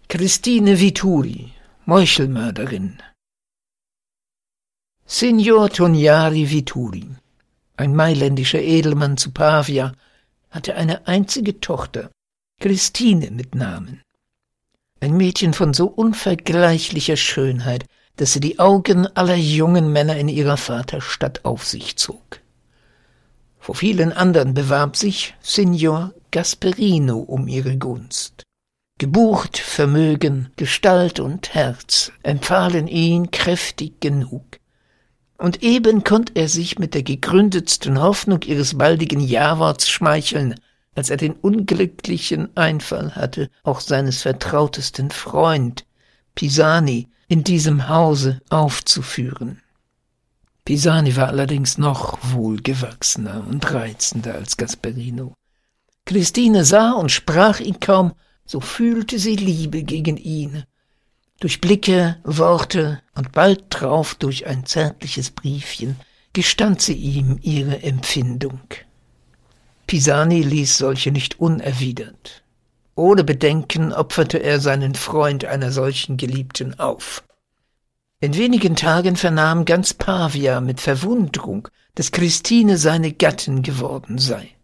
Christine Vituri, Meuchelmörderin. Signor Tognari Vituri, ein mailändischer Edelmann zu Pavia, hatte eine einzige Tochter, Christine mit Namen. Ein Mädchen von so unvergleichlicher Schönheit, dass sie die Augen aller jungen Männer in ihrer Vaterstadt auf sich zog. Vor vielen anderen bewarb sich Signor Gasperino um ihre Gunst. Gebucht, Vermögen, Gestalt und Herz empfahlen ihn kräftig genug. Und eben konnt er sich mit der gegründetsten Hoffnung ihres baldigen Ja-Worts schmeicheln, als er den unglücklichen Einfall hatte, auch seines vertrautesten Freund, Pisani, in diesem Hause aufzuführen. Pisani war allerdings noch wohlgewachsener und reizender als Gasperino. Christine sah und sprach ihn kaum, so fühlte sie Liebe gegen ihn. Durch Blicke, Worte und bald drauf durch ein zärtliches Briefchen gestand sie ihm ihre Empfindung. Pisani ließ solche nicht unerwidert. Ohne Bedenken opferte er seinen Freund einer solchen Geliebten auf. In wenigen Tagen vernahm ganz Pavia mit Verwunderung, dass Christine seine Gattin geworden sei.